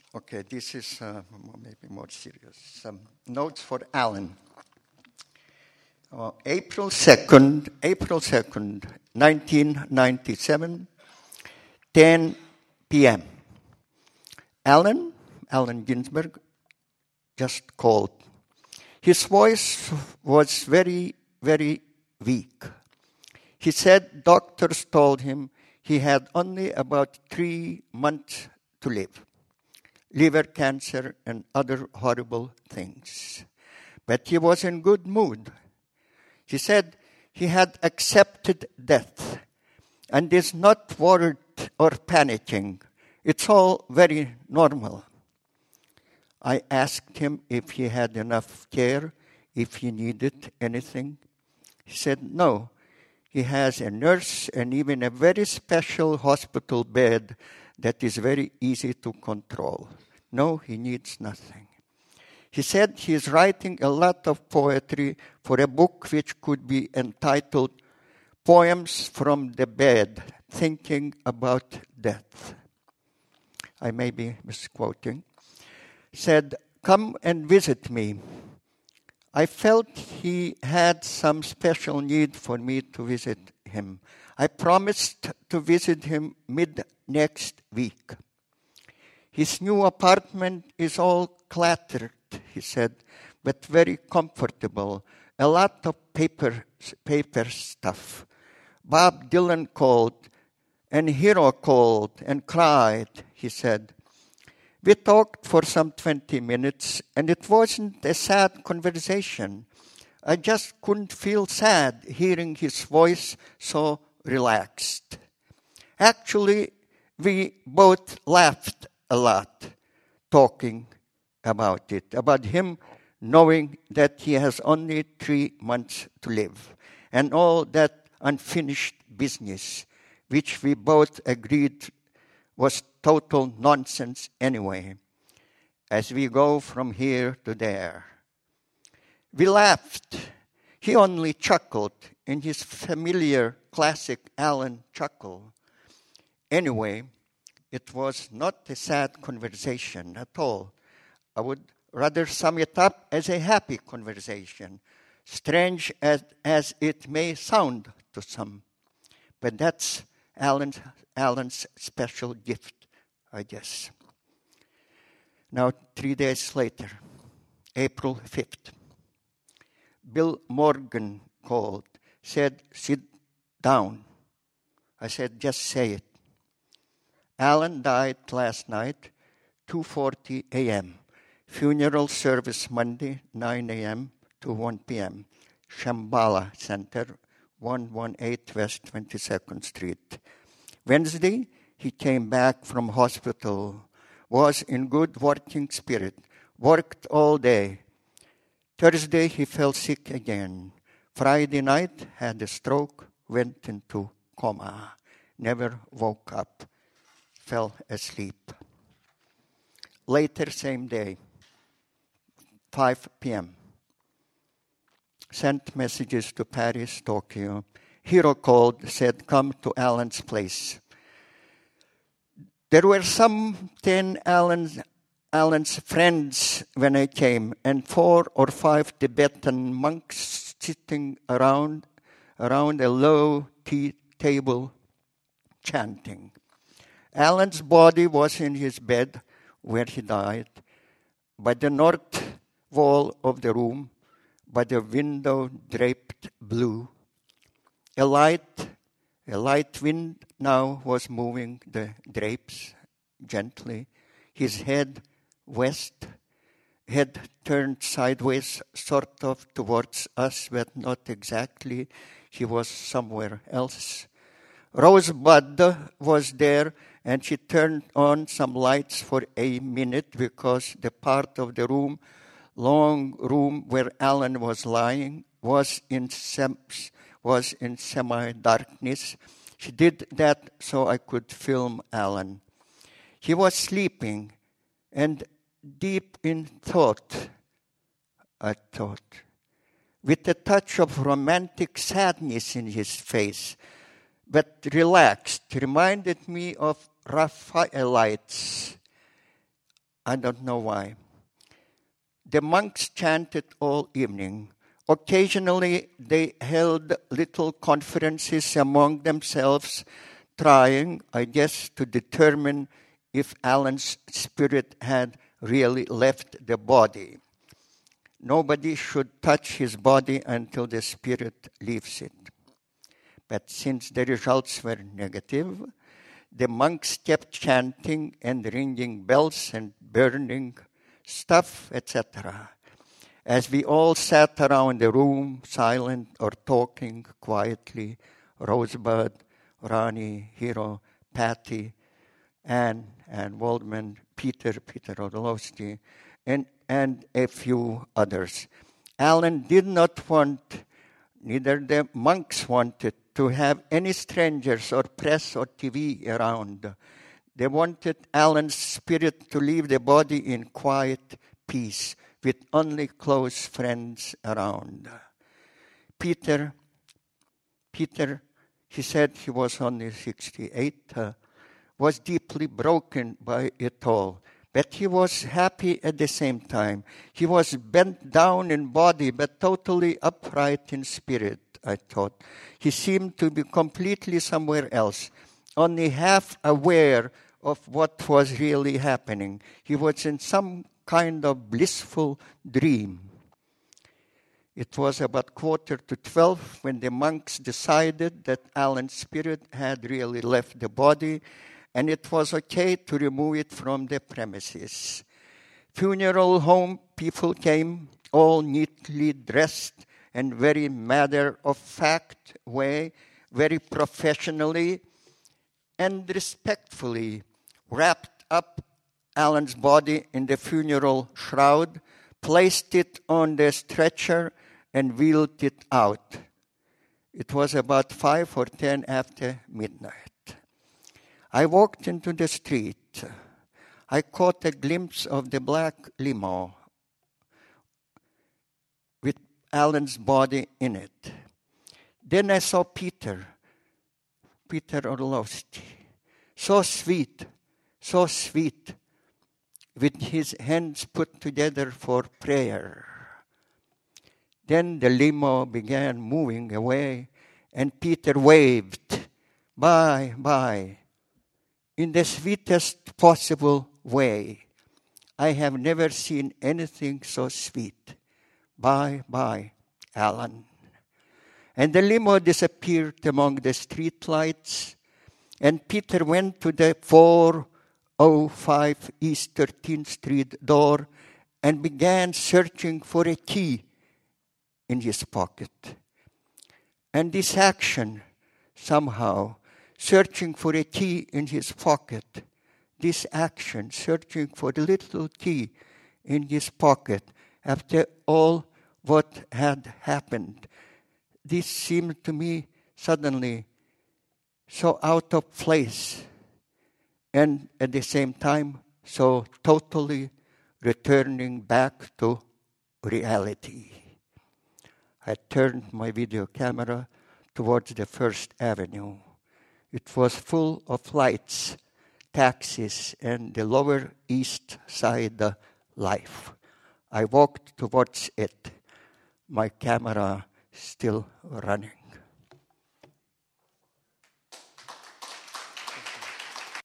Okay, this is maybe more serious. Some notes for Alan. April 2nd, 1997, 10 p.m. Alan Ginsberg, just called. His voice was very, very weak. He said doctors told him he had only about 3 months to live. Liver cancer and other horrible things. But he was in good mood. He said he had accepted death and is not worried or panicking. It's all very normal. I asked him if he had enough care, if he needed anything. He said no. He has a nurse and even a very special hospital bed that is very easy to control. No, he needs nothing. He said he is writing a lot of poetry for a book which could be entitled Poems from the Bed, Thinking About Death. I may be misquoting. Said, come and visit me. I felt he had some special need for me to visit him. I promised to visit him mid-next week. His new apartment is all cluttered, he said, but very comfortable. A lot of paper stuff. Bob Dylan called, and Hero called and cried, he said. We talked for some 20 minutes, and it wasn't a sad conversation. I just couldn't feel sad hearing his voice so relaxed. Actually, we both laughed a lot talking about it, about him knowing that he has only 3 months to live, and all that unfinished business, which we both agreed was total nonsense anyway, as we go from here to there. We laughed. He only chuckled in his familiar classic Alan chuckle. Anyway, it was not a sad conversation at all. I would rather sum it up as a happy conversation, strange as it may sound to some. But that's Alan's special gift, I guess. Now, 3 days later, April 5th, Bill Morgan called, said, sit down. I said, just say it. Alan died last night, 2:40 a.m. Funeral service Monday, 9 a.m. to 1 p.m. Shambhala Center, 118 West 22nd Street. Wednesday, he came back from hospital, was in good working spirit, worked all day. Thursday, he fell sick again. Friday night, had a stroke, went into coma, never woke up, fell asleep. Later, same day, 5 p.m., sent messages to Paris, Tokyo. Hero called, said, come to Alan's place. There were some 10 Alan's friends when I came, and 4 or 5 Tibetan monks sitting around a low tea table chanting. Alan's body was in his bed where he died, by the north wall of the room, by the window draped blue. A light wind now was moving the drapes gently. His head west, head turned sideways, sort of towards us, but not exactly. He was somewhere else. Rosebud was there, and she turned on some lights for a minute because the part of the room, long room where Alan was lying, was in semi-darkness. She did that so I could film Alan. He was sleeping and deep in thought, I thought, with a touch of romantic sadness in his face, but relaxed, reminded me of Raphaelites. I don't know why. The monks chanted all evening. Occasionally, they held little conferences among themselves, trying, I guess, to determine if Alan's spirit had really left the body. Nobody should touch his body until the spirit leaves it. But since the results were negative, the monks kept chanting and ringing bells and burning stuff, etc. As we all sat around the room, silent or talking quietly, Rosebud, Ronnie, Hero, Patty, Anne Waldman, Peter Orlowski, and a few others. Alan did not want, neither the monks wanted, to have any strangers or press or TV around. They wanted Alan's spirit to leave the body in quiet peace, with only close friends around. Peter, he said he was only 68, was deeply broken by it all. But he was happy at the same time. He was bent down in body, but totally upright in spirit, I thought. He seemed to be completely somewhere else, only half aware of what was really happening. He was in some kind of blissful dream. It was about 11:45 when the monks decided that Alan's spirit had really left the body, and it was okay to remove it from the premises. Funeral home people came, all neatly dressed and very matter-of-fact way, very professionally and respectfully wrapped up Alan's body in the funeral shroud, placed it on the stretcher, and wheeled it out. It was about 5 or 10 after midnight. I walked into the street. I caught a glimpse of the black limo with Alan's body in it. Then I saw Peter Orlowski, so sweet, with his hands put together for prayer. Then the limo began moving away, and Peter waved, "Bye, bye," in the sweetest possible way. I have never seen anything so sweet. "Bye, bye, Alan." And the limo disappeared among the streetlights, and Peter went to the 405 East 13th Street door and began searching for a key in his pocket. And this action, somehow, searching for a key in his pocket, this action, searching for the little key in his pocket, after all what had happened, this seemed to me suddenly so out of place, and at the same time, so totally returning back to reality. I turned my video camera towards the First Avenue. It was full of lights, taxis, and the Lower East Side life. I walked towards it, my camera still running.